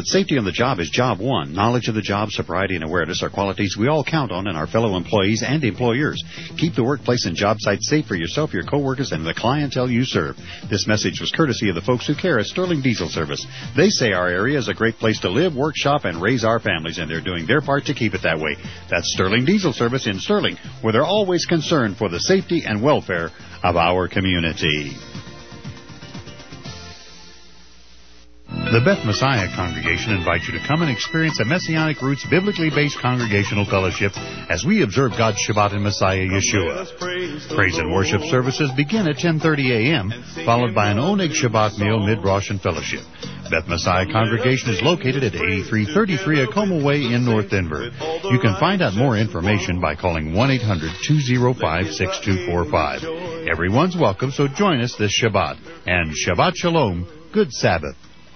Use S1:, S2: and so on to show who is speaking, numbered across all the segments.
S1: Safety on the job is job one. Knowledge of the job, sobriety, and awareness are qualities we all count on in our fellow employees and employers. Keep the workplace and job site safe for yourself, your coworkers, and the clientele you serve. This message was courtesy of the folks who care at Sterling Diesel Service. They say our area is a great place to live, work, shop, and raise our families, and they're doing their part to keep it that way. That's Sterling Diesel Service in Sterling, where they're always concerned for the safety and welfare of our community. The Beth Messiah Congregation invites you to come and experience a Messianic Roots biblically-based congregational fellowship as we observe God's Shabbat in Messiah Yeshua. Praise and worship services begin at 10:30 a.m., followed by an Oneg Shabbat meal mid-Rosh and fellowship. Beth Messiah Congregation is located at 8333 Acoma Way in North Denver. You can find out more information by calling 1-800-205-6245. Everyone's welcome, so join us this Shabbat. And Shabbat Shalom, good Sabbath.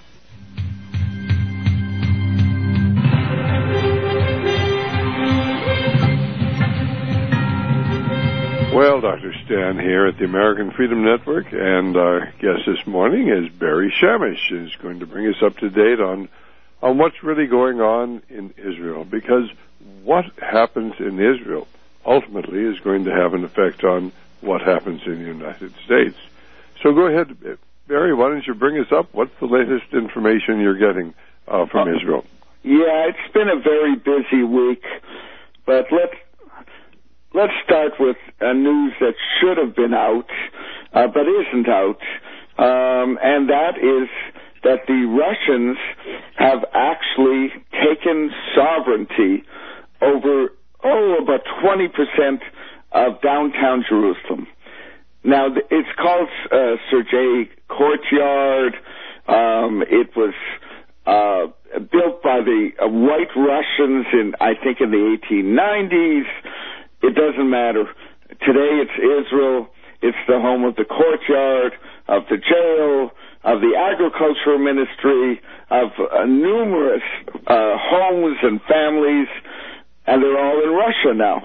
S2: Well, Dr. Stan here at the American Freedom Network, and our guest this morning is Barry Shamish, who's going to bring us up to date on what's really going on in Israel, because what happens in Israel ultimately is going to have an effect on what happens in the United States. So go ahead, Barry, why don't you bring us up? What's the latest information you're getting from Israel?
S3: Yeah, it's been a very busy week, but let's start with news that should have been out, but isn't out, and that is that the Russians have actually taken sovereignty over, about 20% of downtown Jerusalem. Now, it's called Sergei Courtyard. It was built by the White Russians I think in the 1890s. It doesn't matter. Today it's Israel. It's the home of the courtyard, of the jail, of the agricultural ministry, of numerous homes and families, and they're all in Russia now.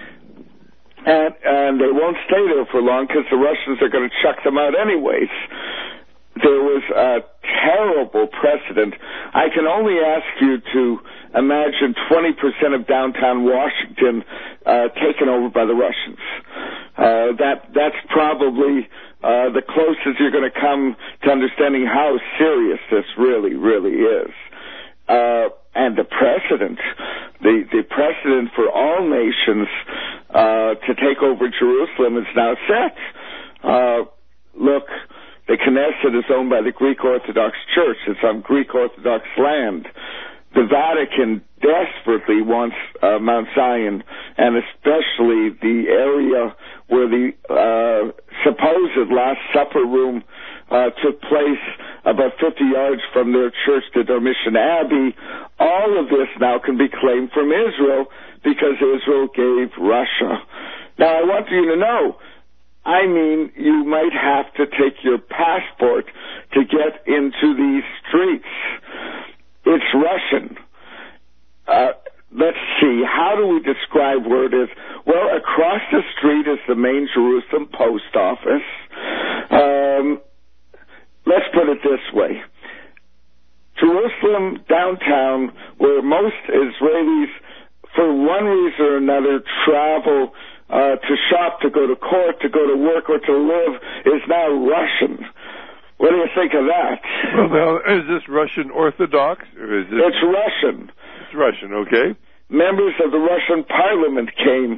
S3: And they won't stay there for long because the Russians are going to chuck them out anyways. There was a terrible precedent. I can only ask you to imagine 20% of downtown Washington taken over by the Russians. That's probably the closest you're going to come to understanding how serious this really, really is. And the precedent for all nations to take over Jerusalem is now set. Look, the Knesset is owned by the Greek Orthodox Church. It's on Greek Orthodox land. The Vatican desperately wants Mount Zion, and especially the area where the supposed Last Supper room took place, about 50 yards from their church, the Dormition Abbey. All of this now can be claimed from Israel because Israel gave Russia. Now, I want you to know, you might have to take your passport to get into these streets. It's Russian. Let's see, how do we describe where it is? Well, across the street is the main Jerusalem post office. Let's put it this way. Jerusalem downtown, where most Israelis, for one reason or another, travel to shop, to go to court, to go to work, or to live, is now Russian. What do you think of that?
S2: Well, now, is this Russian Orthodox? Or is this...
S3: It's Russian.
S2: It's Russian, okay.
S3: Members of the Russian parliament came,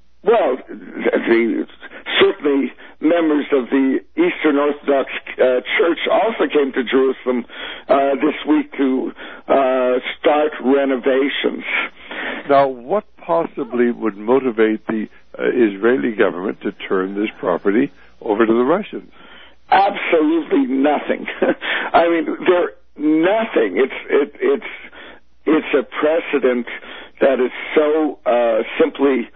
S3: certainly members of the Eastern Orthodox Church also came to Jerusalem this week to start renovations.
S2: Now, what possibly would motivate the Israeli government to turn this property over to the Russians?
S3: Absolutely nothing. Nothing. It's a precedent that is so simply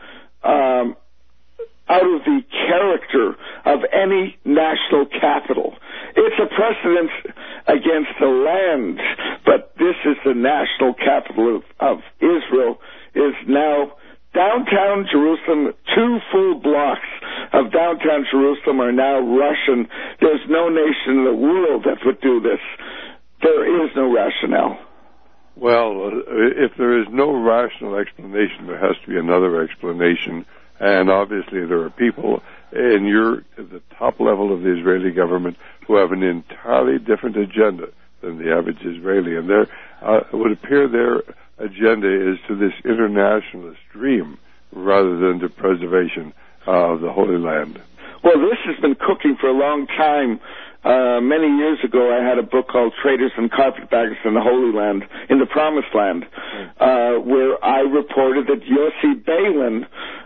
S3: out of the character of any national capital. It's a precedent against the land, but this is the national capital of Israel, is now downtown Jerusalem. 2 full blocks of downtown Jerusalem are now Russian. There's no nation in the world that would do this. There is no rationale.
S2: Well, if there is no rational explanation, there has to be another explanation. And obviously there are people at the top level of the Israeli government who have an entirely different agenda than the average Israeli. And it would appear their agenda is to this internationalist dream rather than to preservation of the Holy Land.
S3: Well, this has been cooking for a long time. Many years ago, I had a book called Traders and Carpetbaggers in the Holy Land, in the Promised Land, where I reported that Yossi Beilin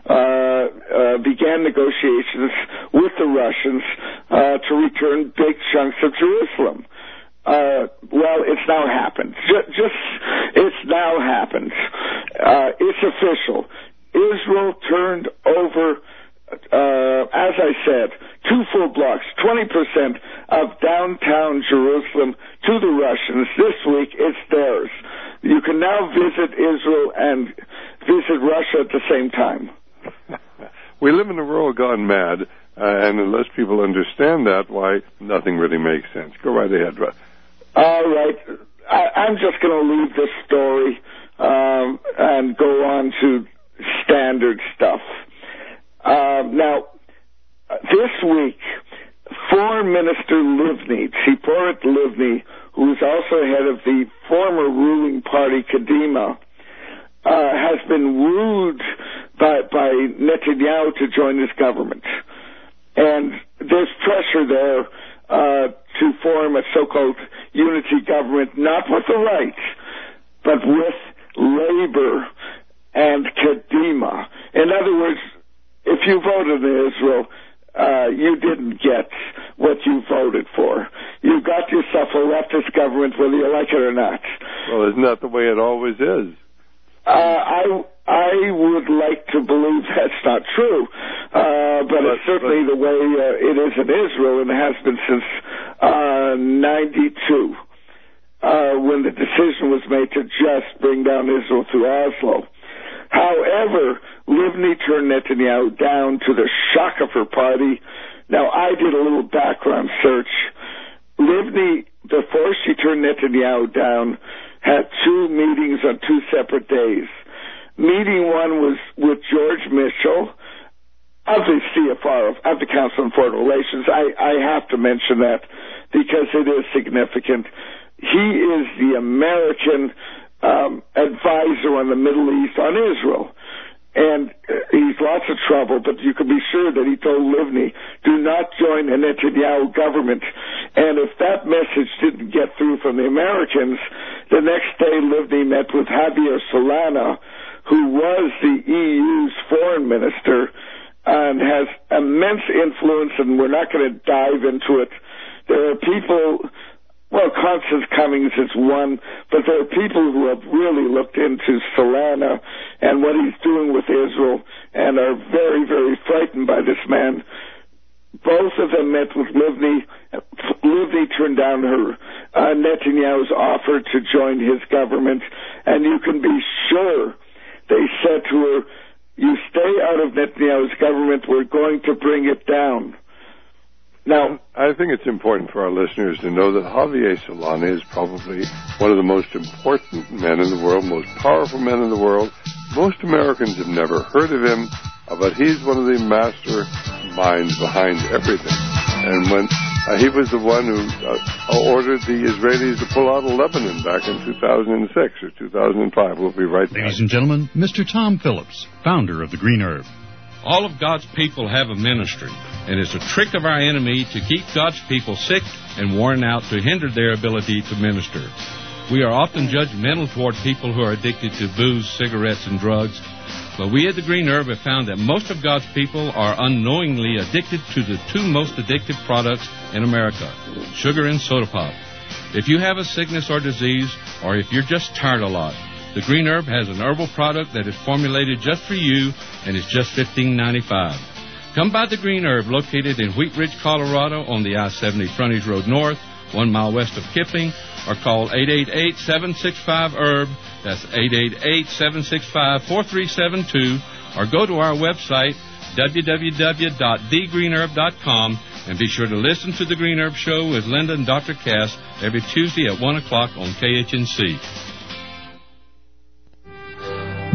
S3: began negotiations with the Russians to return big chunks of Jerusalem. Well, it's now happened. It's now happened. It's official. Israel turned over, as I said, 2 full blocks, 20% of downtown Jerusalem to the Russians. This week, it's theirs. You can now visit Israel and visit Russia at the same time.
S2: We live in a world gone mad, and unless people understand that, why, nothing really makes sense. Go right ahead, Russ.
S3: All right. I'm just going to leave this story and go on to standard stuff. Now, this week, Foreign Minister Livni, Tziporet Livni, who is also head of the former ruling party, Kadima, has been wooed by Netanyahu to join his government. And there's pressure there to form a so-called unity government, not with the right, but with Labor and Kadima. In other words, if you voted in Israel, you didn't get what you voted for. You got yourself a leftist government, whether you like it or not.
S2: Well, isn't that the way it always is?
S3: I would like to believe that's not true, but it's certainly the way it is in Israel, and has been since 92, when the decision was made to just bring down Israel through Oslo. However, Livni turned Netanyahu down to the shock of her party. Now, I did a little background search. Livni, before she turned Netanyahu down, had 2 meetings on 2 separate days. Meeting 1 was with George Mitchell of the CFR, of the Council on Foreign Relations. I have to mention that because it is significant. He is the American advisor on the Middle East, on Israel. And he's lots of trouble, but you can be sure that he told Livni, do not join a Netanyahu government. And if that message didn't get through from the Americans, the next day Livni met with Javier Solana, who was the EU's foreign minister and has immense influence, and we're not going to dive into it. There are people... Well, Constance Cummings is one, but there are people who have really looked into Solana and what he's doing with Israel and are very, very frightened by this man. Both of them met with Livni. Livni turned down her Netanyahu's offer to join his government, and you can be sure they said to her, you stay out of Netanyahu's government, we're going to bring it down. Now,
S2: I think it's important for our listeners to know that Javier Solana is probably one of the most important men in the world, most powerful men in the world. Most Americans have never heard of him, but he's one of the master minds behind everything. And when he was the one who ordered the Israelis to pull out of Lebanon back in 2006 or 2005. We'll be right back.
S1: Ladies and gentlemen, Mr. Tom Phillips, founder of the Green Herb.
S4: All of God's people have a ministry, and it's a trick of our enemy to keep God's people sick and worn out to hinder their ability to minister. We are often judgmental toward people who are addicted to booze, cigarettes, and drugs, but we at the Green Herb have found that most of God's people are unknowingly addicted to the 2 most addictive products in America, sugar and soda pop. If you have a sickness or disease, or if you're just tired a lot, the Green Herb has an herbal product that is formulated just for you, and it's just $15.95. Come by the Green Herb, located in Wheat Ridge, Colorado, on the I-70 Frontage Road North, 1 mile west of Kipling, or call 888-765-HERB. That's 888-765-4372, or go to our website, www.thegreenherb.com, and be sure to listen to the Green Herb Show with Linda and Dr. Cass every Tuesday at 1 o'clock on KHNC.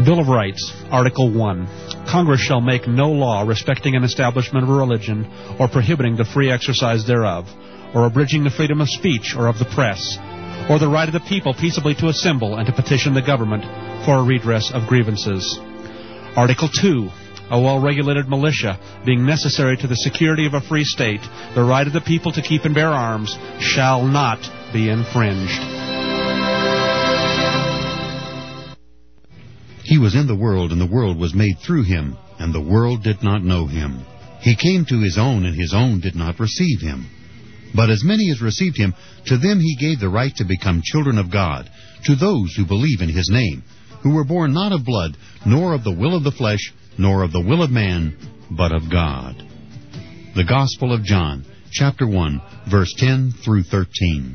S5: Bill of Rights, Article 1. Congress shall make no law respecting an establishment of a religion or prohibiting the free exercise thereof, or abridging the freedom of speech or of the press, or the right of the people peaceably to assemble and to petition the government for a redress of grievances. Article 2. A well-regulated militia, being necessary to the security of a free state, the right of the people to keep and bear arms, shall not be infringed.
S1: He was in the world, and the world was made through him, and the world did not know him. He came to his own, and his own did not receive him. But as many as received him, to them he gave the right to become children of God, to those who believe in his name, who were born not of blood, nor of the will of the flesh, nor of the will of man, but of God. The Gospel of John, chapter 1, verse 10 through 13.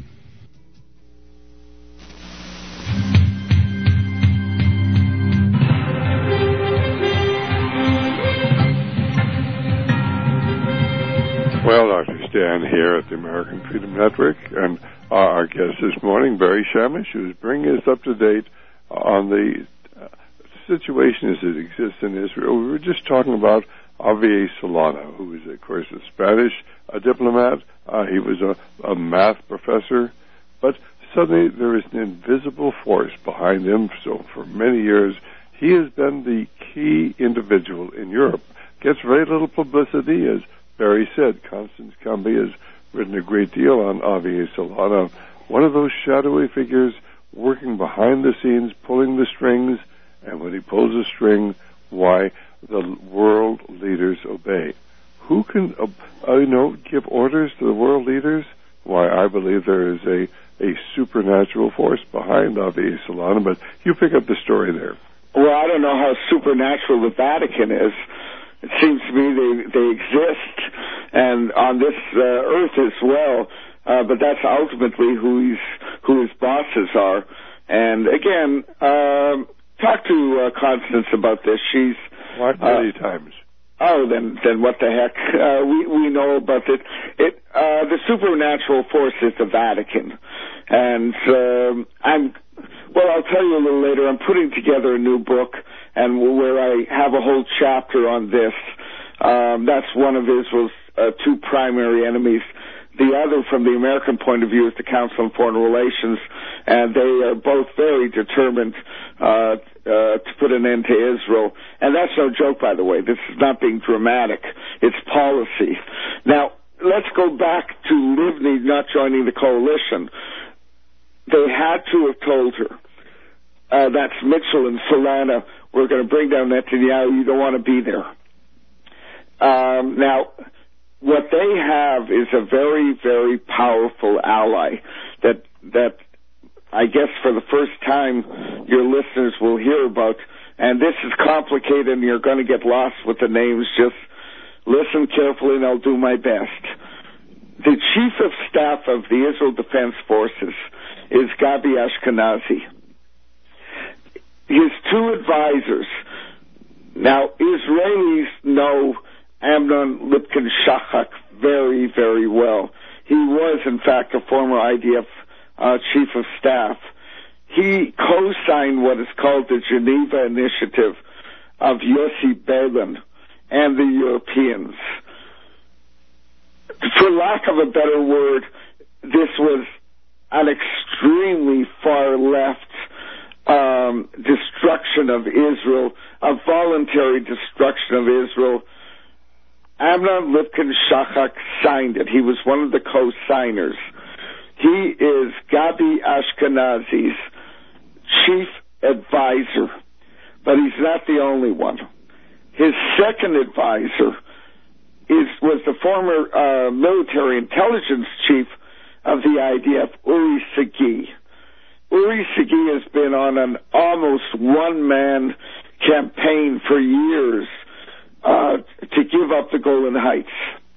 S2: Well, Dr. Stan here at the American Freedom Network, and our guest this morning, Barry Shamish, who is bringing us up to date on the situation as it exists in Israel. We were just talking about Avi Solana, who is, of course, a Spanish diplomat. He was a math professor, but suddenly there is an invisible force behind him. So for many years, he has been the key individual in Europe. Gets very little publicity, as Barry said. Constance Camby has written a great deal on Avi Solana, one of those shadowy figures working behind the scenes, pulling the strings, and when he pulls a string, why, the world leaders obey. Who can, give orders to the world leaders? Why, I believe there is a supernatural force behind Avi Solana, but you pick up the story there.
S3: Well, I don't know how supernatural the Vatican is. It seems to me they exist, and on this earth as well, but that's ultimately who his bosses are. And again, talk to Constance about this. She's
S2: many times.
S3: Oh, then what the heck? We know about it. The supernatural force is the Vatican, and I'll tell you a little later. I'm putting together a new book, and where I have a whole chapter on this. That's one of Israel's two primary enemies. The other, from the American point of view, is the Council on Foreign Relations, and they are both very determined to put an end to Israel. And that's no joke, by the way. This is not being dramatic. It's policy. Now, let's go back to Livni not joining the coalition. They had to have told her, that's Mitchell and Solana, we're going to bring down Netanyahu, you don't want to be there. Now, what they have is a very, very powerful ally that I guess for the first time your listeners will hear about. And this is complicated and you're going to get lost with the names. Just listen carefully and I'll do my best. The Chief of Staff of the Israel Defense Forces is Gabi Ashkenazi. His two advisors. Now, Israelis know Amnon Lipkin-Shachak very, very well. He was, in fact, a former IDF Chief of Staff. He co-signed what is called the Geneva Initiative of Yossi Beilin and the Europeans. For lack of a better word, this was an extremely far-left destruction of Israel, a voluntary destruction of Israel. Amnon Lipkin-Shachak signed it. He was one of the co-signers. He is Gabi Ashkenazi's chief advisor, but he's not the only one. His second advisor was the former military intelligence chief of the IDF, Uri Sagi. Uri Sagi has been on an almost one-man campaign for years to give up the Golan Heights.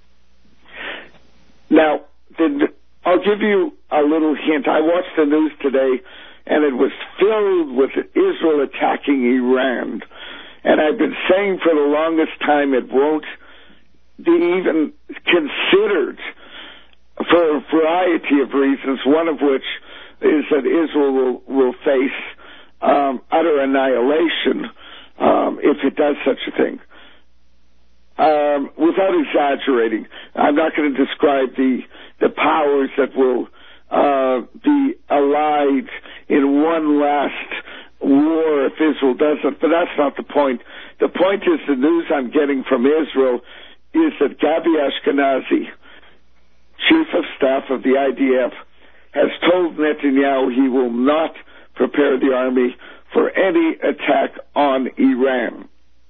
S3: Now, I'll give you a little hint. I watched the news today, and it was filled with Israel attacking Iran. And I've been saying for the longest time it won't be even considered for a variety of reasons, one of which is that Israel will face utter annihilation does such a thing. Without exaggerating, I'm not going to describe the powers that will be allied in one last war if Israel doesn't, but that's not the point. The point is the news I'm getting from Israel is that Gabi Ashkenazi, Chief of Staff of the IDF, has told Netanyahu he will not prepare the army for any attack on Iran.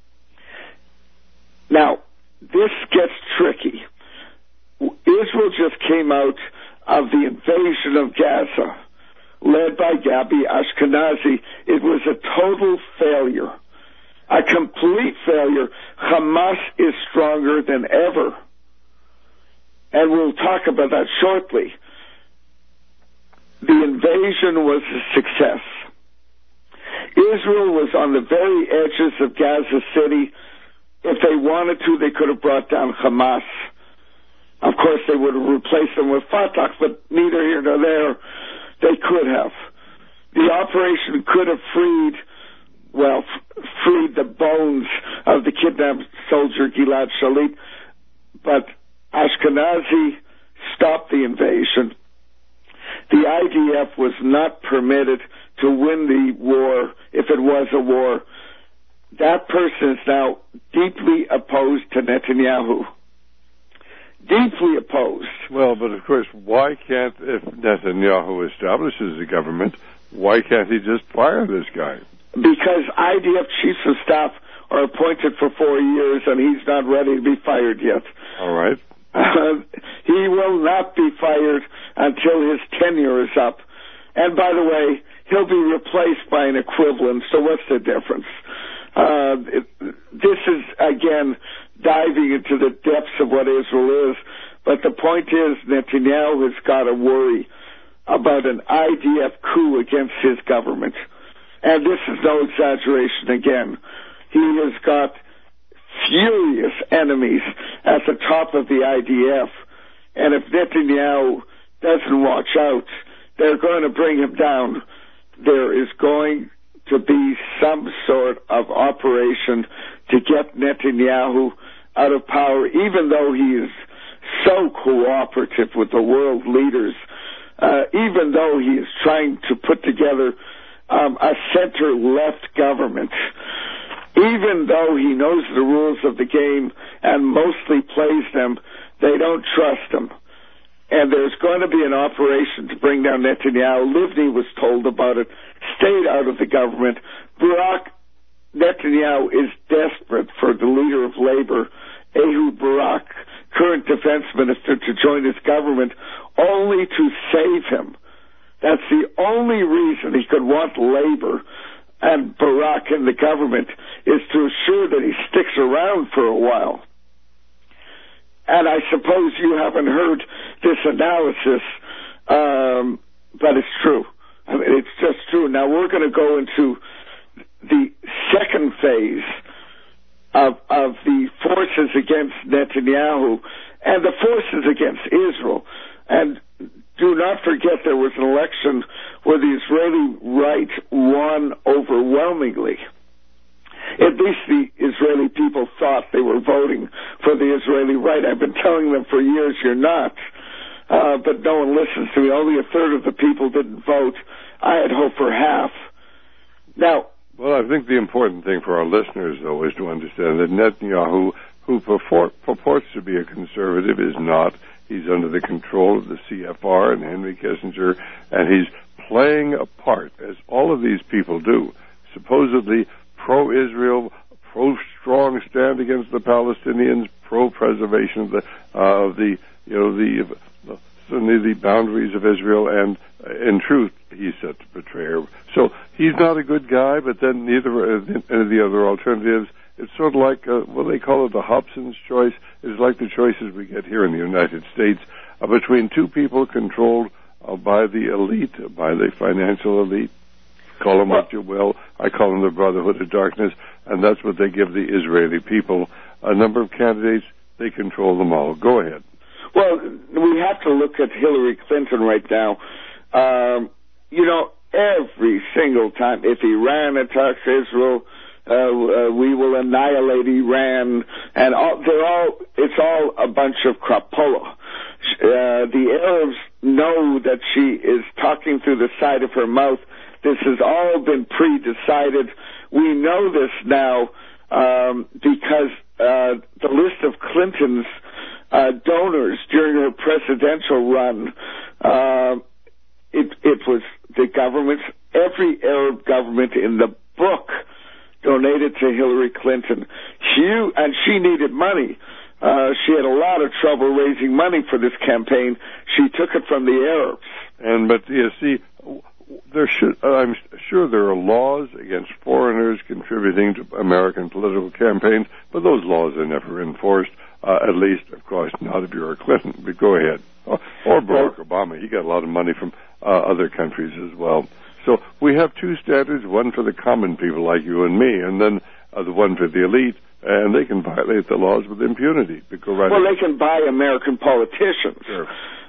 S3: Now, this gets tricky. Israel just came out of the invasion of Gaza, led by Gabi Ashkenazi. It was a total failure, a complete failure. Hamas is stronger than ever, and we'll talk about that shortly. The invasion was a success. Israel was on the very edges of Gaza City. If they wanted to, they could have brought down Hamas. Of course, they would have replaced them with Fatah, but neither here nor there. They could have. The operation could have freed the bones of the kidnapped soldier Gilad Shalit, but Ashkenazi stopped the invasion. The IDF was not permitted to win the war, if it was a war. That person is now deeply opposed to Netanyahu. Deeply opposed.
S2: Well, but of course, why can't, if Netanyahu establishes a government, why can't he just fire this guy?
S3: Because IDF chiefs of staff are appointed for 4 years, and he's not ready to be fired yet.
S2: All right.
S3: He will not be fired until his tenure is up. And by the way, he'll be replaced by an equivalent, so what's the difference? This is, again, diving into the depths of what Israel is. But the point is, Netanyahu has got to worry about an IDF coup against his government. And this is no exaggeration again. He has got furious enemies at the top of the IDF. And if Netanyahu doesn't watch out, they're going to bring him down. There is going to be some sort of operation to get Netanyahu out of power, even though he is so cooperative with the world leaders, even though he is trying to put together a center-left government, even though he knows the rules of the game and mostly plays them, they don't trust him. And there's going to be an operation to bring down Netanyahu. Livni was told about it, stayed out of the government. Netanyahu is desperate for the leader of Labor, Ehud Barak, current defense minister, to join his government, only to save him. That's the only reason he could want Labor and Barak in the government, is to assure that he sticks around for a while. And I suppose you haven't heard this analysis, but it's true. I mean, it's just true. Now we're going to go into the second phase of the forces against Netanyahu and the forces against Israel. And do not forget there was an election where the Israeli right won overwhelmingly. At least the Israeli people thought they were voting for the Israeli right. I've been telling them for years, you're not. But no one listens to me. Only a third of the people didn't vote. I had hoped for half. Now,
S2: well, I think the important thing for our listeners, though, is to understand that Netanyahu, who purports to be a conservative, is not. He's under the control of the CFR and Henry Kissinger, and he's playing a part, as all of these people do, supposedly pro-Israel, pro-strong stand against the Palestinians, pro-preservation of the boundaries of Israel, and in truth, he's set to betray her. So he's not a good guy, but then neither any of the other alternatives. It's sort of like, they call it the Hobson's choice. It's like the choices we get here in the United States between two people controlled by the elite, by the financial elite. Call them what you will. I call them the Brotherhood of Darkness, and that's what they give the Israeli people. A number of candidates, they control them all. Go ahead.
S3: Well, we have to look at Hillary Clinton right now. Every single time, if Iran attacks Israel, we will annihilate Iran, and it's all a bunch of crapola. The Arabs know that she is talking through the side of her mouth. This has all been pre-decided. We know this now because the list of Clinton's donors during her presidential run, it was the governments, every Arab government in the book donated to Hillary Clinton. And she needed money. She had a lot of trouble raising money for this campaign. She took it from the Arabs.
S2: But you see, I'm sure there are laws against foreigners contributing to American political campaigns, but those laws are never enforced. At least, of course, not if you're a Clinton. But go ahead. Or Barack Obama. He got a lot of money from other countries as well. So we have two standards, one for the common people like you and me, and then the one for the elite, and they can violate the laws with impunity.
S3: They can buy American politicians.
S2: Sure.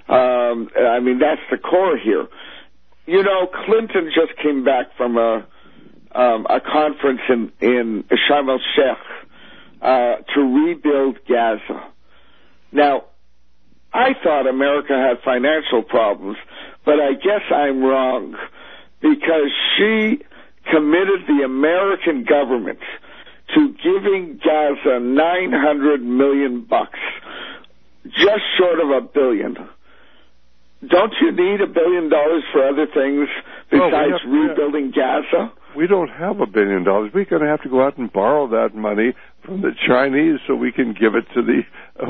S3: I mean, that's the core here. You know, Clinton just came back from a conference in Sharm el-Sheikh to rebuild Gaza. Now, I thought America had financial problems, but I guess I'm wrong, because she committed the American government to giving Gaza $900 million, just short of $1 billion. Don't you need $1 billion for other things besides rebuilding Gaza?
S2: We don't have $1 billion. We're going to have to go out and borrow that money from the Chinese so we can give it to the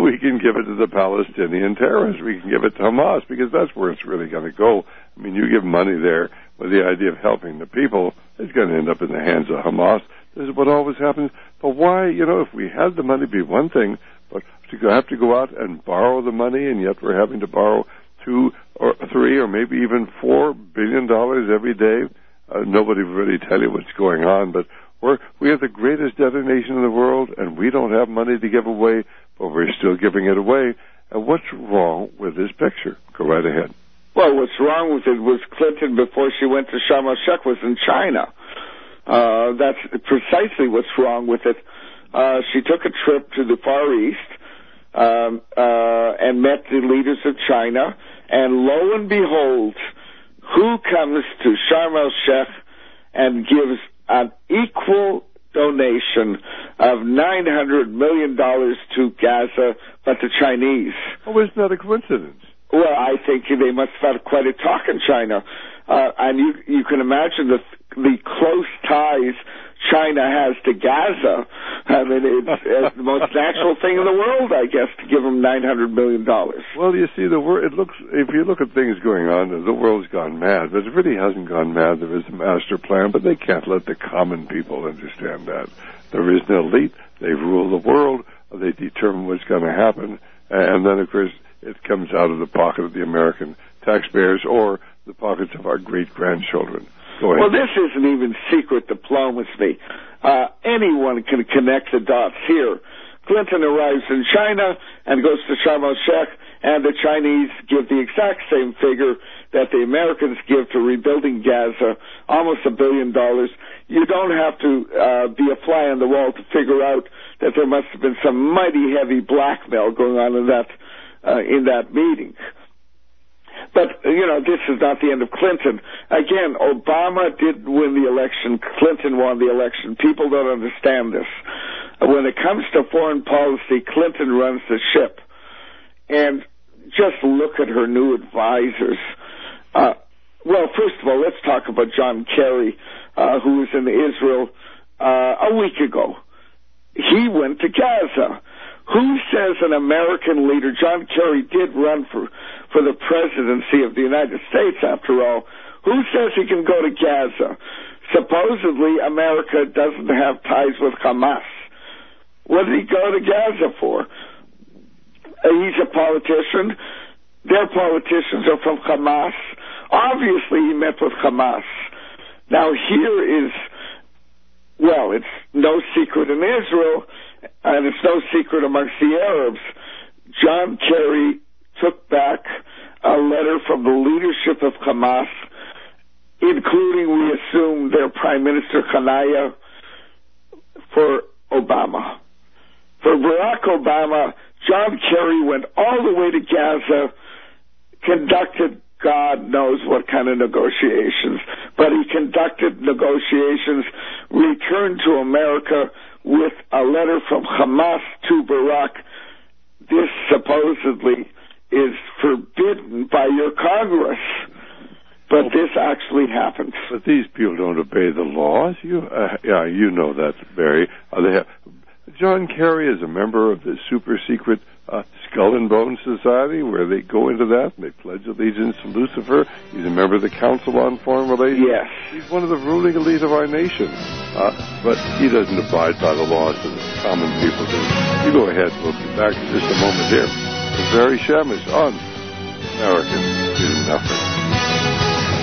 S2: Palestinian terrorists. We can give it to Hamas, because that's where it's really going to go. I mean, you give money there with the idea of helping the people, it's going to end up in the hands of Hamas. This is what always happens. But why, if we had the money, it'd be one thing, but to have to go out and borrow the money, and yet we're having to borrow $2 or $3 or maybe even $4 billion every day. Nobody will really tell you what's going on, but we have the greatest debtor nation in the world, and we don't have money to give away, but we're still giving it away. And what's wrong with this picture? Go right ahead.
S3: Well, what's wrong with it was Clinton, before she went to Sharm el-Sheikh, was in China. That's precisely what's wrong with it. She took a trip to the Far East and met the leaders of China, and lo and behold, who comes to Sharm el-Sheikh and gives an equal donation of $900 million to Gaza, but the Chinese?
S2: Oh, isn't that a coincidence?
S3: Well, I think they must have had quite a talk in China. And you can imagine the close ties China has to Gaza. I mean, it's the most natural thing in the world, I guess, to give them $900 million.
S2: Well, you see, if you look at things going on, the world's gone mad, but it really hasn't gone mad. There is a master plan, but they can't let the common people understand that. There is an elite. They rule the world. They determine what's going to happen. And then, of course, it comes out of the pocket of the American taxpayers or the pockets of our great-grandchildren. Go ahead.
S3: Well, this isn't even secret diplomacy. Anyone can connect the dots here. Clinton arrives in China and goes to Sharm el-Sheikh, and the Chinese give the exact same figure that the Americans give to rebuilding Gaza, almost $1 billion. You don't have to be a fly on the wall to figure out that there must have been some mighty heavy blackmail going on in that meeting. But, this is not the end of Clinton. Again, Obama did win the election. Clinton won the election. People don't understand this. When it comes to foreign policy, Clinton runs the ship. And just look at her new advisors. Well, first of all, let's talk about John Kerry, who was in Israel a week ago. He went to Gaza. Who says an American leader, John Kerry did run for the presidency of the United States, after all, who says he can go to Gaza? Supposedly, America doesn't have ties with Hamas. What did he go to Gaza for? He's a politician. Their politicians are from Hamas. Obviously, he met with Hamas. Now, here is, well, it's no secret in Israel, and it's no secret amongst the Arabs. John Kerry took back a letter from the leadership of Hamas, including, we assume, their Prime Minister Hanaya, for Obama. For Barack Obama, John Kerry went all the way to Gaza, conducted God knows what kind of negotiations, but he conducted negotiations, returned to America with a letter from Hamas to Barack. This supposedly is forbidden by your Congress, but this actually happened.
S2: But these people don't obey the laws. You know that, Barry. John Kerry is a member of the super secret Skull and Bones Society, where they go into that and they pledge allegiance to Lucifer. He's a member of the Council on Foreign Relations.
S3: Yes.
S2: He's one of the ruling elite of our nation. But he doesn't abide by the laws that common people do. You go ahead. We'll be back in just a moment here with Barry Shamish on American Freedom Network.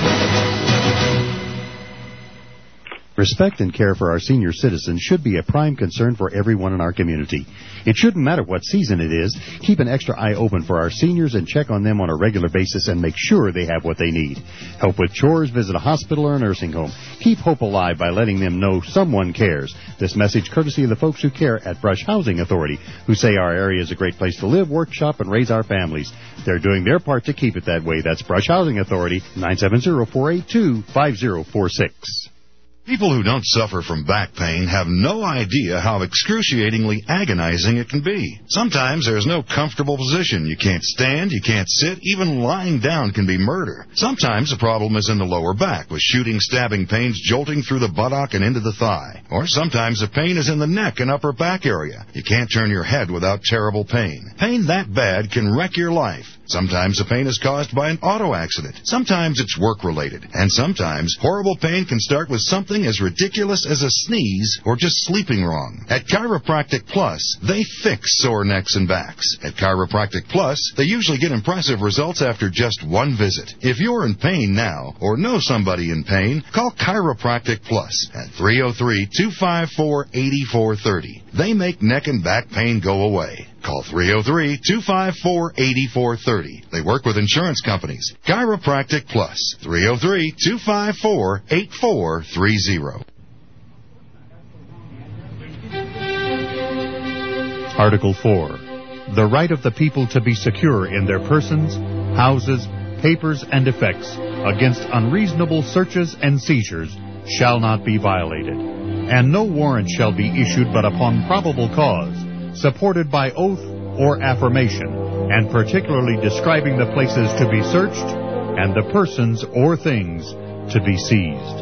S1: Respect and care for our senior citizens should be a prime concern for everyone in our community. It shouldn't matter what season it is. Keep an extra eye open for our seniors and check on them on a regular basis and make sure they have what they need. Help with chores, visit a hospital or a nursing home. Keep hope alive by letting them know someone cares. This message courtesy of the folks who care at Brush Housing Authority, who say our area is a great place to live, work, shop, and raise our families. They're doing their part to keep it that way. That's Brush Housing Authority, 970-482-5046.
S6: People who don't suffer from back pain have no idea how excruciatingly agonizing it can be. Sometimes there's no comfortable position. You can't stand, you can't sit, even lying down can be murder. Sometimes the problem is in the lower back, with shooting, stabbing pains jolting through the buttock and into the thigh. Or sometimes the pain is in the neck and upper back area. You can't turn your head without terrible pain. Pain that bad can wreck your life. Sometimes the pain is caused by an auto accident. Sometimes it's work-related. And sometimes horrible pain can start with something as ridiculous as a sneeze or just sleeping wrong. At Chiropractic Plus, they fix sore necks and backs. At Chiropractic Plus, they usually get impressive results after just one visit. If you're in pain now or know somebody in pain, call Chiropractic Plus at 303-254-8430. They make neck and back pain go away. Call 303-254-8430. They work with insurance companies. Chiropractic Plus, 303-254-8430.
S1: Article 4. The right of the people to be secure in their persons, houses, papers, and effects against unreasonable searches and seizures shall not be violated, and no warrant shall be issued but upon probable cause, supported by oath or affirmation, and particularly describing the places to be searched and the persons or things to be seized.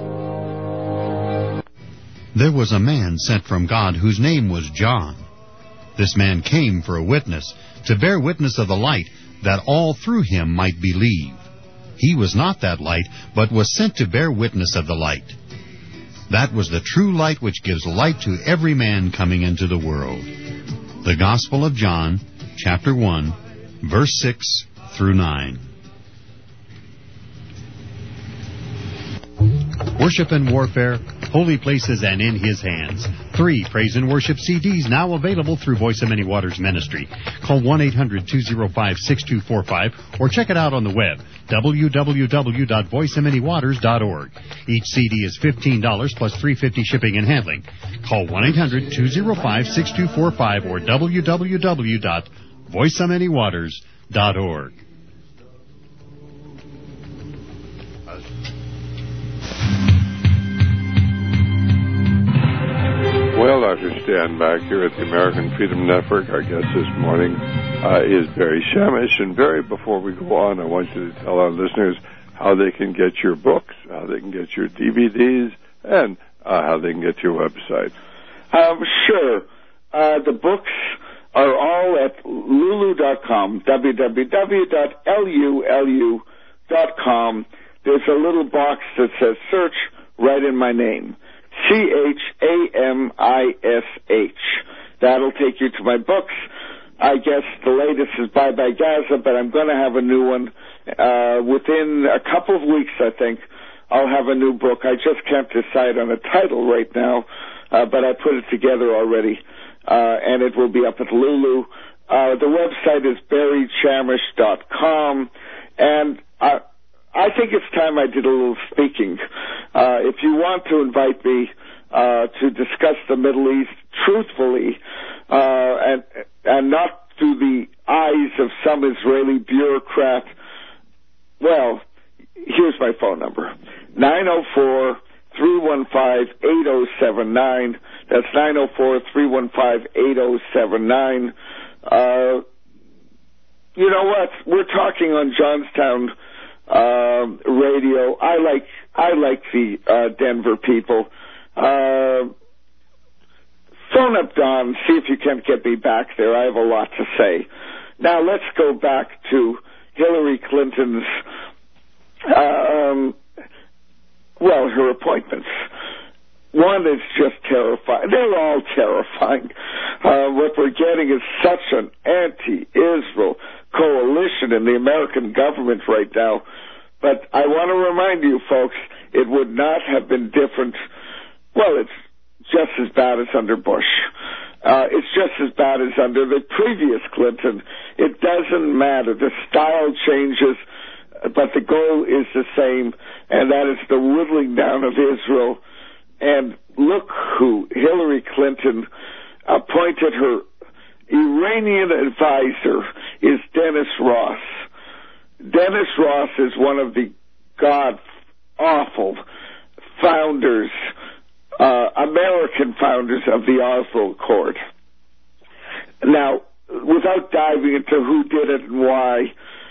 S1: There was a man sent from God whose name was John. This man came for a witness, to bear witness of the light, that all through him might believe. He was not that light, but was sent to bear witness of the light. That was the true light which gives light to every man coming into the world. The Gospel of John, chapter 1, verse 6 through 9. Worship and Warfare, Holy Places and In His Hands. 3 praise and worship CDs now available through Voice of Many Waters Ministry. Call 1-800-205-6245 or check it out on the web, www.voiceofmanywaters.org. Each CD is $15 plus $3.50 shipping and handling. Call 1-800-205-6245 or www.voiceofmanywaters.org.
S2: Well, Dr. Stan back here at the American Freedom Network. Our guest this morning is Barry Shamish. And Barry, before we go on, I want you to tell our listeners how they can get your books, how they can get your DVDs, and how they can get your website.
S3: Sure. The books are all at lulu.com, www.lulu.com. There's a little box that says search right in my name. CHAMISH. That'll take you to my books. I guess the latest is Bye Bye Gaza, but I'm going to have a new one. Within a couple of weeks, I think, I'll have a new book. I just can't decide on a title right now, but I put it together already, and it will be up at Lulu. The website is barrychamish.com, and I think it's time I did a little speaking. If you want to invite me to discuss the Middle East truthfully, and not through the eyes of some Israeli bureaucrat. Well, here's my phone number, 904-315-8079. That's 904-315-8079. You know what? We're talking on Johnstown radio. I like the Denver people. Phone up Don, see if you can't get me back there. I have a lot to say. Now let's go back to Hillary Clinton's, her appointments. One is just terrifying. They're all terrifying. What we're getting is such an anti-Israel coalition in the American government right now. But I want to remind you, folks, it would not have been different. Well, it's just as bad as under Bush. It's just as bad as under the previous Clinton. It doesn't matter. The style changes, but the goal is the same, and that is the whittling down of Israel. And look who Hillary Clinton appointed. Her Iranian advisor is Dennis Ross. Dennis Ross is one of the god-awful founders, American founders of the Oslo Accord. Now, without diving into who did it and why,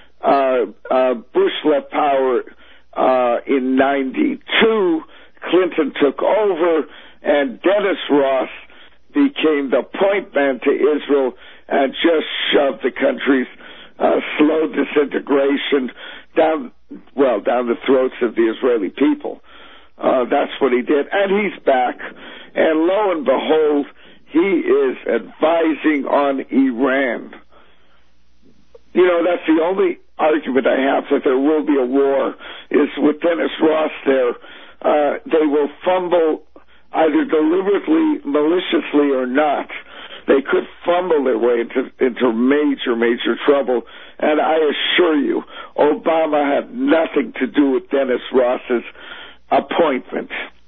S3: Bush left power in 92, Clinton took over, and Dennis Ross became the point man to Israel and just shoved the country's slow disintegration down the throats of the Israeli people. That's what he did, and he's back. And lo and behold, he is advising on Iran. You know, that's the only argument I have that there will be a war, is with Dennis Ross there. They will fumble, either deliberately, maliciously, or not. They could fumble their way into major, major trouble. And I assure you, Obama had nothing to do with Dennis Ross's appointment.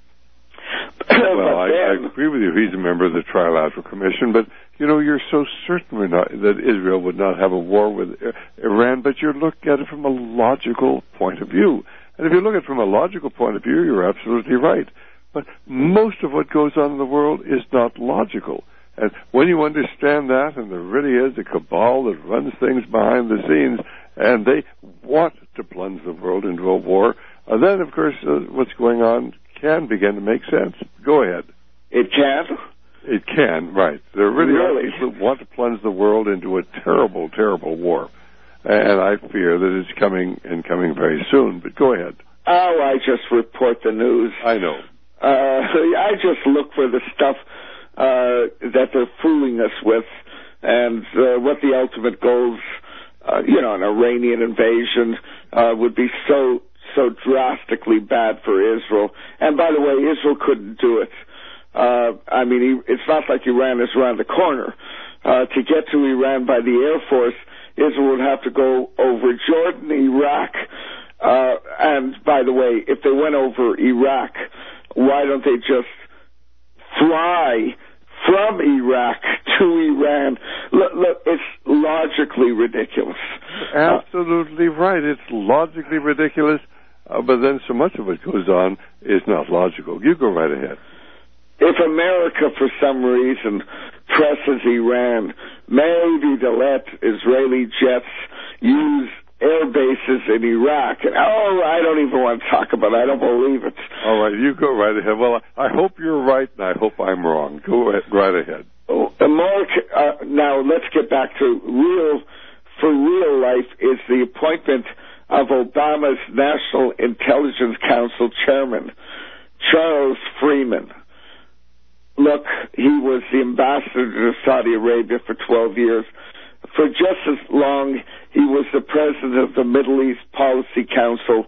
S2: Well, I agree with you. He's a member of the Trilateral Commission, but, you know, you're so certain that Israel would not have a war with Iran, but you look at it from a logical point of view. And if you look at it from a logical point of view, you're absolutely right. But most of what goes on in the world is not logical. And when you understand that, and there really is a cabal that runs things behind the scenes, and they want to plunge the world into a war, then, of course, what's going on can begin to make sense. Go ahead.
S3: It can?
S2: It can, right. There really are people who want to plunge the world into a terrible, terrible war. And I fear that it's coming very soon. But go ahead.
S3: Oh, I just report the news.
S2: I know.
S3: I just look for the stuff that they're fooling us with, and what the ultimate goals, an Iranian invasion would be so drastically bad for Israel. And by the way, Israel couldn't do it. It's not like Iran is around the corner. To get to Iran by the Air Force, Israel would have to go over Jordan, Iraq, and by the way, if they went over Iraq, why don't they just fly from Iraq to Iran? Look, it's logically ridiculous.
S2: Absolutely right. It's logically ridiculous, but then so much of what goes on is not logical. You go right ahead.
S3: If America, for some reason, presses Iran, maybe to let Israeli jets use air bases in Iraq. I don't even want to talk about it. I don't believe it.
S2: All right, you go right ahead. Well, I hope you're right, and I hope I'm wrong. Go right ahead.
S3: Now, let's get back to real life is the appointment of Obama's National Intelligence Council chairman, Charles Freeman. Look, he was the ambassador to Saudi Arabia for 12 years. For just as long, he was the president of the Middle East Policy Council,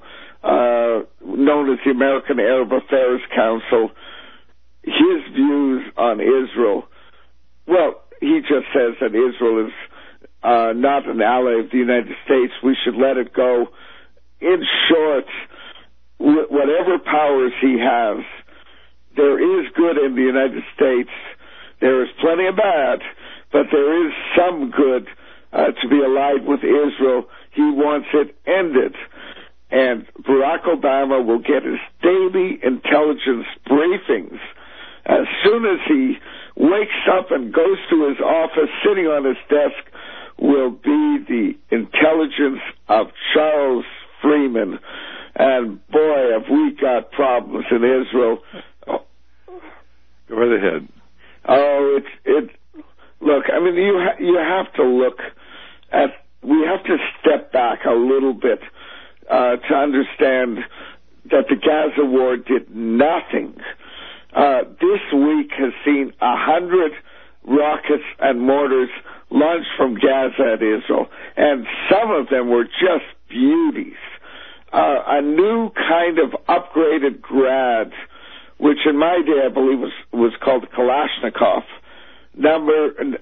S3: known as the American Arab Affairs Council. His views on Israel, well, he just says that Israel is not an ally of the United States. We should let it go. In short, whatever powers he has, there is good in the United States. There is plenty of bad, but there is some good to be allied with Israel. He wants it ended. And Barack Obama will get his daily intelligence briefings. As soon as he wakes up and goes to his office, sitting on his desk will be the intelligence of Charles Freeman. And boy, have we got problems in Israel.
S2: Go right ahead.
S3: Oh, look, I mean, you have to look at, we have to step back a little bit to understand that the Gaza war did nothing. This week has seen 100 rockets and mortars launched from Gaza at Israel, and some of them were just beauties. A new kind of upgraded Grad, which in my day I believe was called Kalashnikov. Of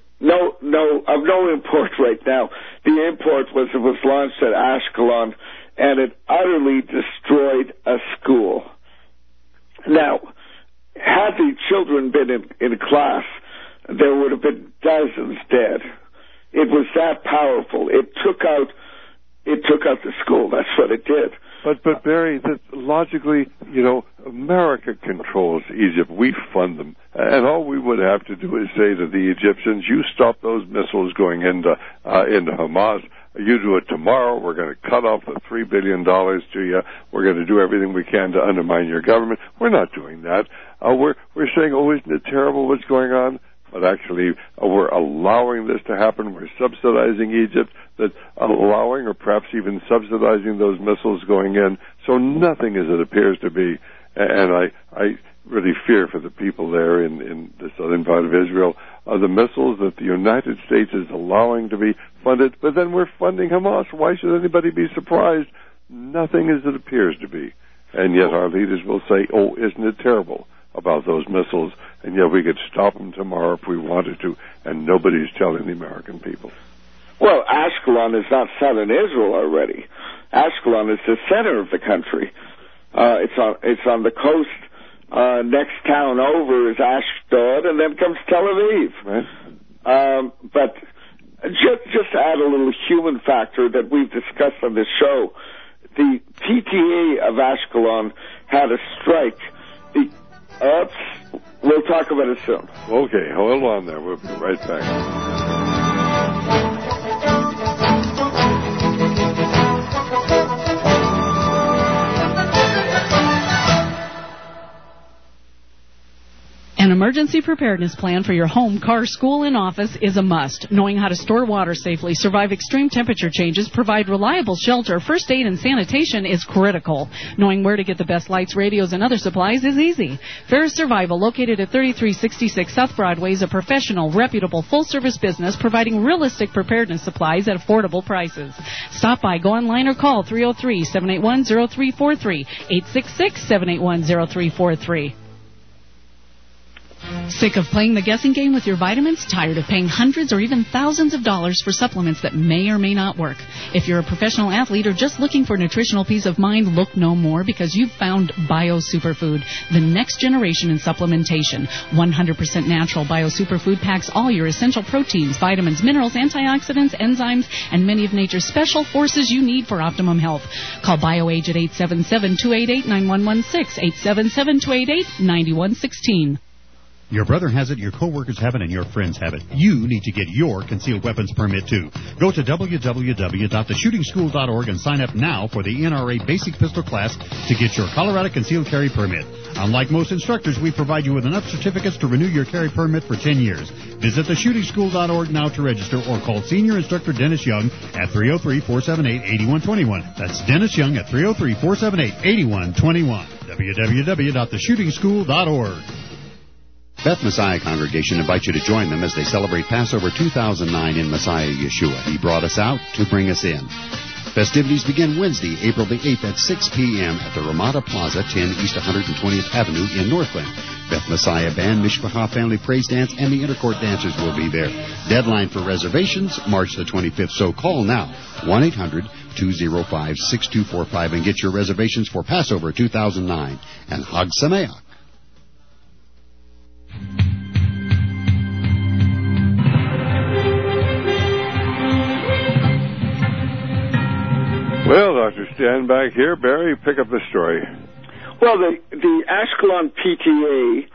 S3: no import right now. The import was it was launched at Ashkelon, and it utterly destroyed a school. Now, had the children been in class, there would have been dozens dead. It was that powerful. It took out the school. That's what it did.
S2: But Barry, logically, America controls Egypt. We fund them. And all we would have to do is say to the Egyptians, you stop those missiles going into Hamas. You do it tomorrow. We're going to cut off the $3 billion to you. We're going to do everything we can to undermine your government. We're not doing that. We're saying, oh, isn't it terrible what's going on? But actually, we're allowing this to happen. We're subsidizing Egypt, that allowing or perhaps even subsidizing those missiles going in. So nothing as it appears to be. And I really fear for the people there in the southern part of Israel, the missiles that the United States is allowing to be funded, but then we're funding Hamas. Why should anybody be surprised? Nothing as it appears to be. And yet our leaders will say, oh, isn't it terrible about those missiles? And yet we could stop them tomorrow if we wanted to, and nobody's telling the American people.
S3: Well, Ashkelon is not southern Israel already. Ashkelon is the center of the country. It's on the coast. Next town over is Ashdod, and then comes Tel Aviv. Right. But just to add a little human factor that we've discussed on this show, the PTA of Ashkelon had a strike. We'll talk about it soon.
S2: Okay, hold on there. We'll be right back.
S7: An emergency preparedness plan for your home, car, school, and office is a must. Knowing how to store water safely, survive extreme temperature changes, provide reliable shelter, first aid, and sanitation is critical. Knowing where to get the best lights, radios, and other supplies is easy. Ferris Survival, located at 3366 South Broadway, is a professional, reputable, full-service business providing realistic preparedness supplies at affordable prices. Stop by, go online, or call 303-781-0343, 866-781-0343. Sick of playing the guessing game with your vitamins? Tired of paying hundreds or even thousands of dollars for supplements that may or may not work? If you're a professional athlete or just looking for nutritional peace of mind, look no more, because you've found Bio Superfood, the next generation in supplementation. 100% natural Bio Superfood packs all your essential proteins, vitamins, minerals, antioxidants, enzymes, and many of nature's special forces you need for optimum health. Call BioAge at 877-288-9116, 877-288-9116.
S1: Your brother has it, your coworkers have it, and your friends have it. You need to get your concealed weapons permit, too. Go to www.theshootingschool.org and sign up now for the NRA Basic Pistol class to get your Colorado Concealed Carry Permit. Unlike most instructors, we provide you with enough certificates to renew your carry permit for 10 years. Visit theshootingschool.org now to register, or call Senior Instructor Dennis Young at 303-478-8121. That's Dennis Young at 303-478-8121. www.theshootingschool.org. Beth Messiah Congregation invites you to join them as they celebrate Passover 2009 in Messiah Yeshua. He brought us out to bring us in. Festivities begin Wednesday, April the 8th at 6 p.m. at the Ramada Plaza, 10 East 120th Avenue in Northland. Beth Messiah Band, Mishpacha Family Praise Dance, and the Intercourt Dancers will be there. Deadline for reservations, March the 25th, so call now, 1-800-205-6245, and get your reservations for Passover 2009. And Hag Sameach.
S2: Stan back here. Barry, pick up the story.
S3: Well, the Ashkelon PTA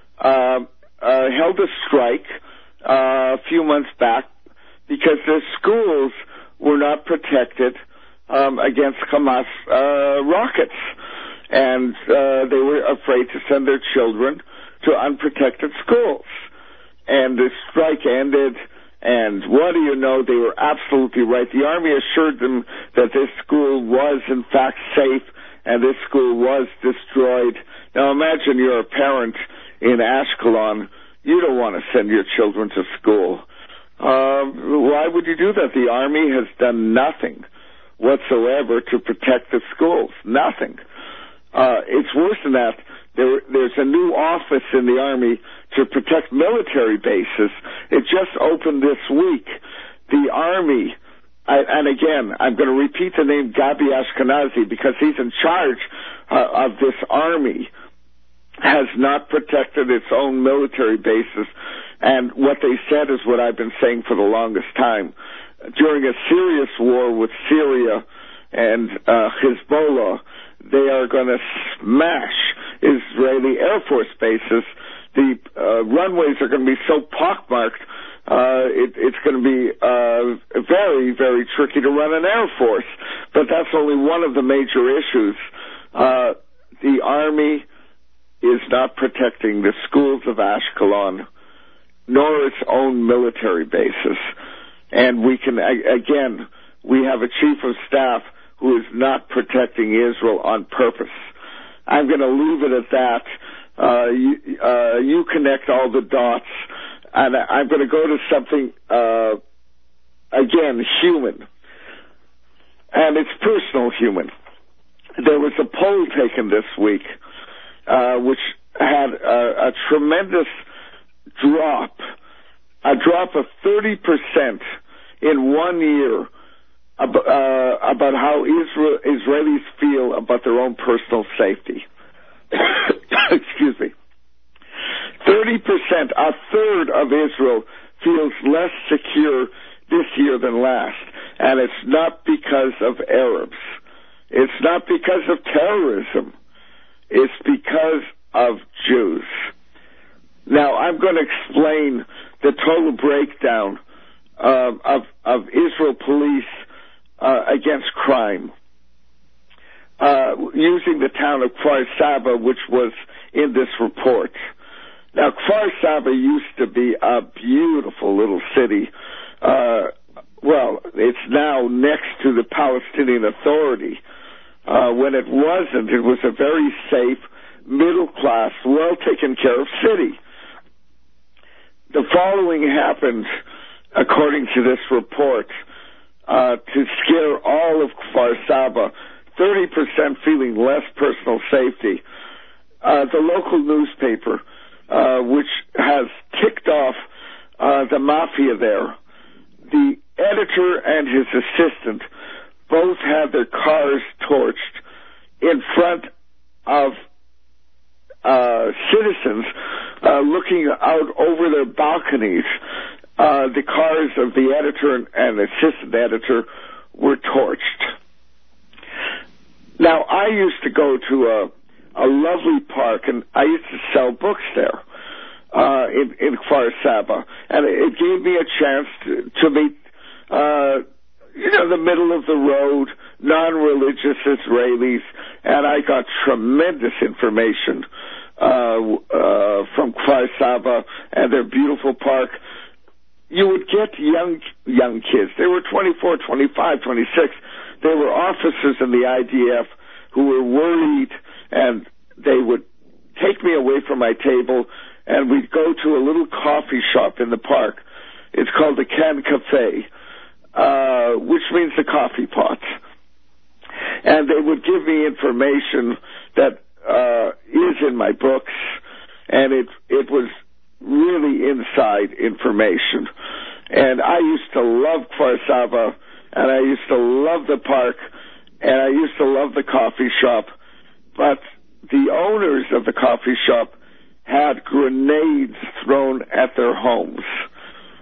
S3: held a strike a few months back because their schools were not protected against Hamas rockets. And they were afraid to send their children to unprotected schools. And the strike ended, and what do you know, they were absolutely right. The Army assured them that this school was, in fact, safe, and this school was destroyed. Now imagine you're a parent in Ashkelon. You don't want to send your children to school. Why would you do that? The Army has done nothing whatsoever to protect the schools. Nothing. It's worse than that. There's a new office in the Army to protect military bases. It just opened this week. The Army, and again, I'm going to repeat the name Gabi Ashkenazi because he's in charge of this Army, has not protected its own military bases. And what they said is what I've been saying for the longest time. During a serious war with Syria and Hezbollah, they are going to smash Israeli Air Force bases. The runways are going to be so pockmarked, it's going to be very, very tricky to run an Air Force. But that's only one of the major issues. The Army is not protecting the schools of Ashkelon, nor its own military bases. And we can, again, we have a chief of staff who is not protecting Israel on purpose. I'm going to leave it at that. You connect all the dots, and I'm going to go to something, again, human. And it's personal human. There was a poll taken this week, which had a tremendous drop, a drop of 30% in 1 year, about how Israelis feel about their own personal safety. Excuse me. 30%, a third of Israel feels less secure this year than last. And it's not because of Arabs. It's not because of terrorism. It's because of Jews. Now, I'm going to explain the total breakdown of Israel police against crime, using the town of Kfar Saba, which was in this report. Now, Kfar Saba used to be a beautiful little city. Well, it's now next to the Palestinian Authority. When it wasn't, it was a very safe, middle-class, well-taken-care of city. The following happened, according to this report, to scare all of Kfar Saba, 30% feeling less personal safety. The local newspaper, which has kicked off the mafia there, the editor and his assistant both had their cars torched in front of citizens looking out over their balconies. The cars of the editor and assistant editor were torched. Now, I used to go to a lovely park, and I used to sell books there in Kfar Saba, and it gave me a chance to meet, the middle of the road, non-religious Israelis, and I got tremendous information from Kfar Saba and their beautiful park. You would get young kids. They were 24, 25, 26. They were officers in the IDF who were worried, and they would take me away from my table, and we'd go to a little coffee shop in the park. It's called the Can Cafe, which means the coffee pot. And they would give me information that is in my books, and it was really inside information. And I used to love Kfar Saba, and I used to love the park, and I used to love the coffee shop, but the owners of the coffee shop had grenades thrown at their homes.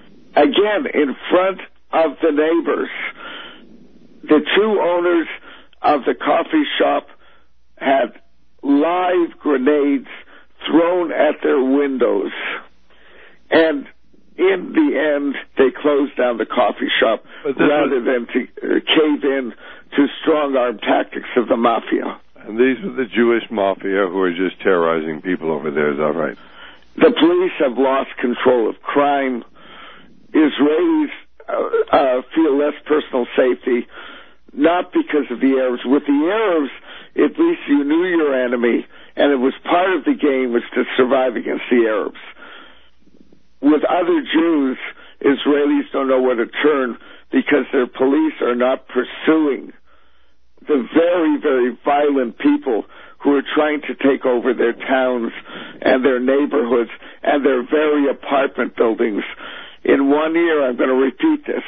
S3: Again, in front of the neighbors. The two owners of the coffee shop had live grenades thrown at their windows. And in the end, they closed down the coffee shop rather than to cave in to strong-arm tactics of the mafia.
S2: And these are the Jewish mafia who are just terrorizing people over there, is that right?
S3: The police have lost control of crime. Israelis feel less personal safety, not because of the Arabs. With the Arabs, at least you knew your enemy, and it was part of the game was to survive against the Arabs. With other Jews, Israelis don't know where to turn because their police are not pursuing the very, very violent people who are trying to take over their towns and their neighborhoods and their very apartment buildings. In 1 year, I'm going to repeat this,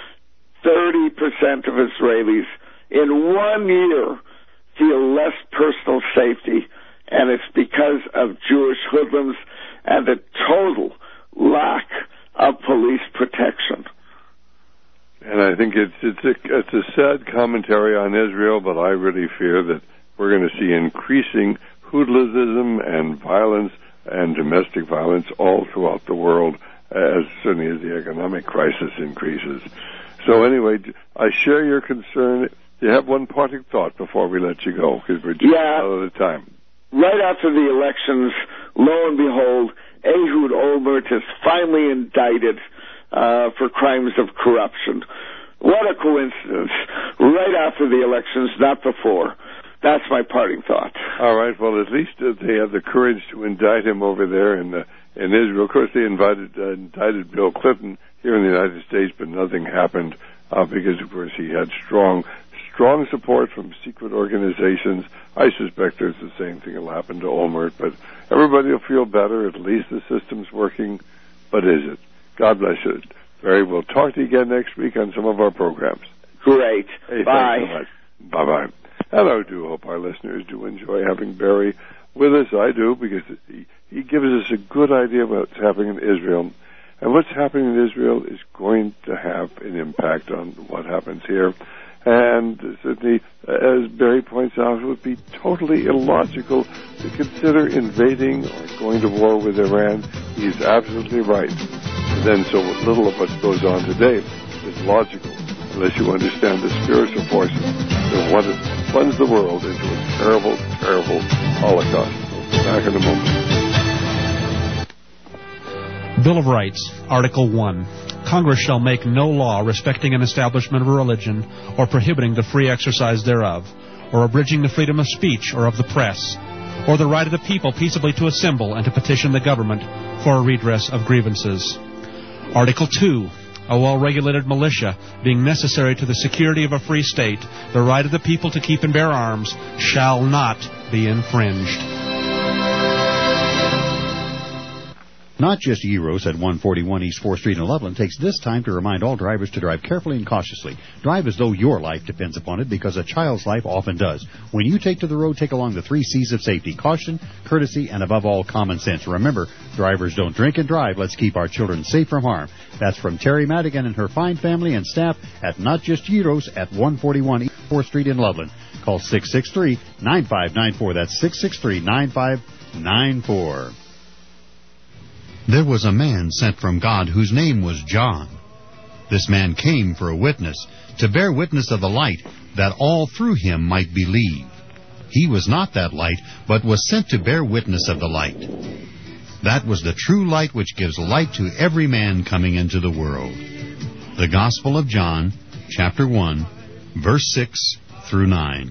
S3: 30% of Israelis in 1 year feel less personal safety, and it's because of Jewish hoodlums and the total lack of police protection.
S2: And I think it's a sad commentary on Israel, but I really fear that we're going to see increasing hoodlumism and violence and domestic violence all throughout the world, as certainly as the economic crisis increases. So anyway, I share your concern. You have one parting thought before we let you go, because we're just out of the time.
S3: Right after the elections, lo and behold, Ehud Olmert is finally indicted for crimes of corruption. What a coincidence. Right after the elections, not before. That's my parting thought.
S2: All right. Well, at least they have the courage to indict him over there in Israel. Of course, they indicted Bill Clinton here in the United States, but nothing happened because, of course, he had strong support from secret organizations. I suspect there's the same thing will happen to Olmert, but everybody will feel better. At least the system's working. But is it? God bless you. Barry, we'll talk to you again next week on some of our programs.
S3: Great.
S2: Hey,
S3: bye.
S2: Thanks so much. Bye-bye. And I do hope our listeners do enjoy having Barry with us. I do, because he gives us a good idea of what's happening in Israel. And what's happening in Israel is going to have an impact on what happens here. And certainly, as Barry points out, it would be totally illogical to consider invading or going to war with Iran. He's absolutely right. And then so little of what goes on today is logical, unless you understand the spiritual forces that plunge the world into a terrible, terrible holocaust. We'll be back in a moment.
S5: Bill of Rights, Article 1. Congress shall make no law respecting an establishment of a religion or prohibiting the free exercise thereof, or abridging the freedom of speech or of the press, or the right of the people peaceably to assemble and to petition the government for a redress of grievances. Article 2. A well-regulated militia, being necessary to the security of a free state, the right of the people to keep and bear arms, shall not be infringed.
S1: Not Just Gyros at 141 East 4th Street in Loveland takes this time to remind all drivers to drive carefully and cautiously. Drive as though your life depends upon it, because a child's life often does. When you take to the road, take along the 3 C's of safety: caution, courtesy, and above all, common sense. Remember, drivers don't drink and drive. Let's keep our children safe from harm. That's from Terry Madigan and her fine family and staff at Not Just Gyros at 141 East 4th Street in Loveland. Call 663-9594. That's 663-9594. There was a man sent from God whose name was John. This man came for a witness, to bear witness of the light, that all through him might believe. He was not that light, but was sent to bear witness of the light. That was the true light which gives light to every man coming into the world. The Gospel of John, chapter 1, verse 6 through 9.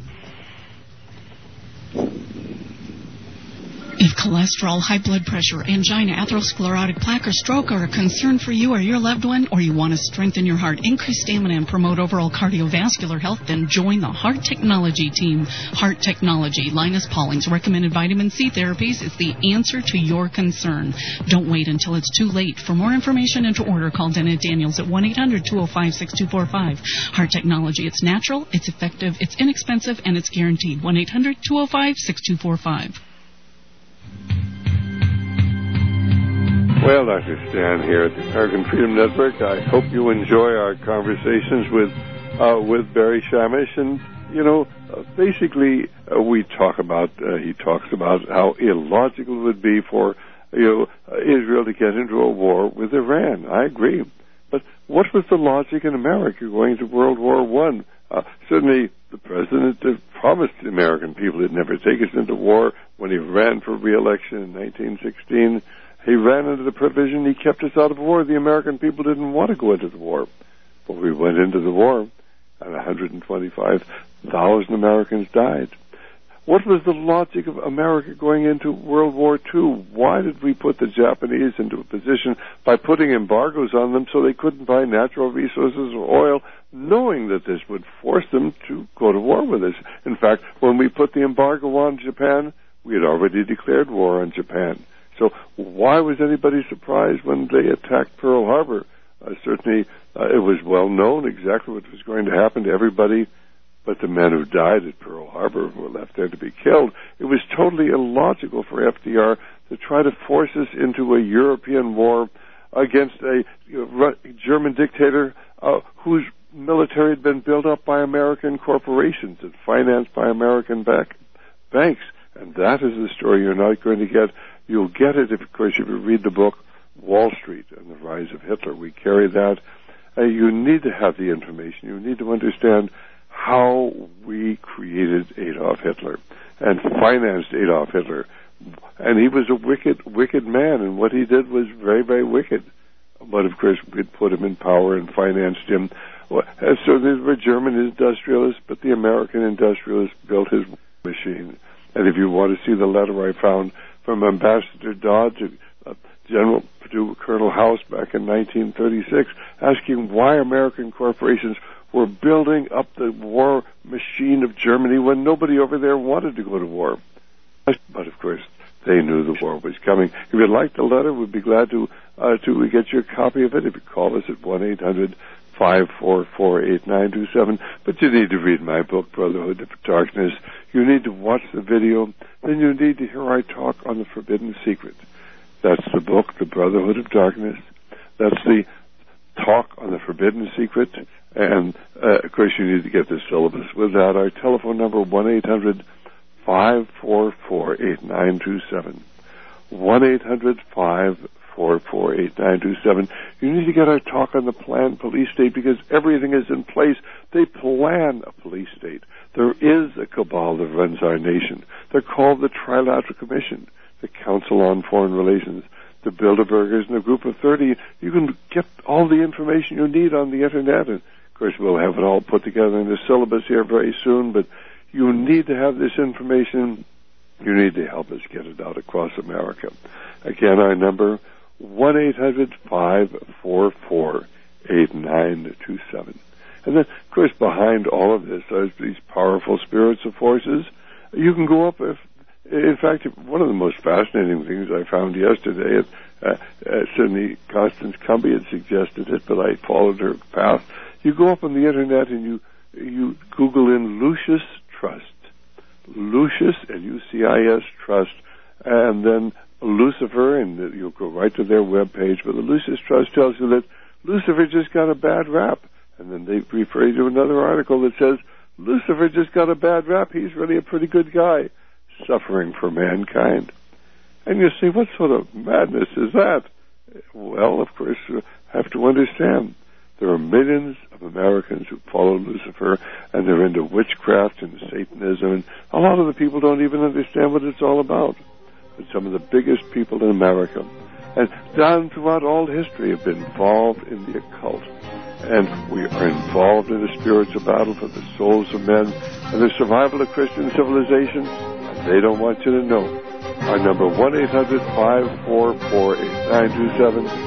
S7: If cholesterol, high blood pressure, angina, atherosclerotic plaque, or stroke are a concern for you or your loved one, or you want to strengthen your heart, increase stamina, and promote overall cardiovascular health, then join the Heart Technology team. Heart Technology, Linus Pauling's recommended vitamin C therapies, is the answer to your concern. Don't wait until it's too late. For more information and to order, call Dennett Daniels at 1-800-205-6245. Heart Technology, it's natural, it's effective, it's inexpensive, and it's guaranteed. 1-800-205-6245.
S2: Well, Dr. Stan here at the American Freedom Network. I hope you enjoy our conversations with Barry Shamish. And, you know, basically, he talks about how illogical it would be for Israel to get into a war with Iran. I agree. But what was the logic in America going to World War I? Certainly, the president promised the American people he'd never take us into war. When he ran for re-election in 1916, he ran under the provision he kept us out of war. The American people didn't want to go into the war. But we went into the war, and 125,000 Americans died. What was the logic of America going into World War II? Why did we put the Japanese into a position by putting embargoes on them so they couldn't buy natural resources or oil, knowing that this would force them to go to war with us? In fact, when we put the embargo on Japan, we had already declared war on Japan. So why was anybody surprised when they attacked Pearl Harbor? Certainly, it was well known exactly what was going to happen to everybody but the men who died at Pearl Harbor were left there to be killed. It was totally illogical for FDR to try to force us into a European war against a German dictator whose military had been built up by American corporations and financed by American banks. And that is the story you're not going to get. You'll get it, of course, if you read the book Wall Street and the Rise of Hitler. We carry that. You need to have the information. You need to understand how we created Adolf Hitler and financed Adolf Hitler. And he was a wicked man, and what he did was very, very wicked. But, of course, we'd put him in power and financed him. So there were German industrialists, but the American industrialists built his machine. And if you want to see the letter I found from Ambassador Dodd to General Colonel House back in 1936, asking why American corporations were building up the war machine of Germany when nobody over there wanted to go to war. But, of course, they knew the war was coming. If you'd like the letter, we'd be glad to get you a copy of it. If you call us at 1-800-544-8927. But you need to read my book, Brotherhood of Darkness. You need to watch the video. Then you need to hear I talk on the Forbidden Secret. That's the book, The Brotherhood of Darkness. That's the talk on the Forbidden Secret. And, of course, you need to get the syllabus with that. Our telephone number, 1-800-544-8927. 1-800-544-8927. You need to get our talk on the planned police state because everything is in place. They plan a police state. There is a cabal that runs our nation. They're called the Trilateral Commission, the Council on Foreign Relations, the Bilderbergers, and a group of 30. You can get all the information you need on the Internet. And, of course, we'll have it all put together in the syllabus here very soon, but you need to have this information. You need to help us get it out across America. Again, our number, 1-800-544-8927. And then, of course, behind all of this are these powerful spiritual forces. You can go up, in fact, one of the most fascinating things I found yesterday, certainly Constance Cumby had suggested it, but I followed her path. You go up on the Internet and you Google in Lucis Trust. Lucis, L-U-C-I-S, Trust, and then Lucifer, and you'll go right to their webpage. But the Lucis Trust tells you that Lucifer just got a bad rap. And then they refer you to another article that says, Lucifer just got a bad rap. He's really a pretty good guy, suffering for mankind. And you say, what sort of madness is that? Well, of course, you have to understand. There are millions of Americans who follow Lucifer, and they're into witchcraft and Satanism, and a lot of the people don't even understand what it's all about. But some of the biggest people in America, and down throughout all history, have been involved in the occult. And we are involved in a spiritual battle for the souls of men and the survival of Christian civilization, and they don't want you to know. Our number, 1-800-544-8927.